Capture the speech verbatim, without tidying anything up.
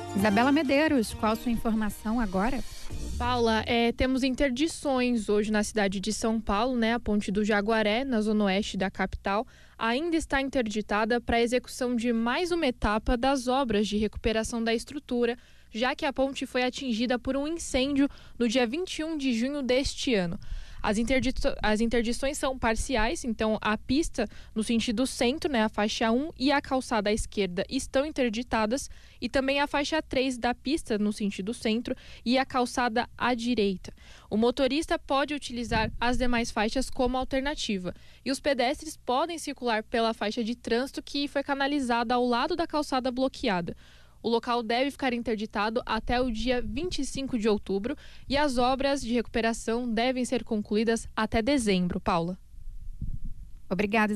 Isabela Medeiros, qual a sua informação agora? Paula, é, temos interdições hoje na cidade de São Paulo, né? A ponte do Jaguaré, na zona oeste da capital, ainda está interditada para a execução de mais uma etapa das obras de recuperação da estrutura, já que a ponte foi atingida por um incêndio no dia vinte e um de junho deste ano. As, interdito- as interdições são parciais, então a pista no sentido centro, né, a faixa um e a calçada à esquerda estão interditadas, e também a faixa três da pista no sentido centro e a calçada à direita. O motorista pode utilizar as demais faixas como alternativa, e os pedestres podem circular pela faixa de trânsito que foi canalizada ao lado da calçada bloqueada. O local deve ficar interditado até o dia vinte e cinco de outubro e as obras de recuperação devem ser concluídas até dezembro. Paula. Obrigada.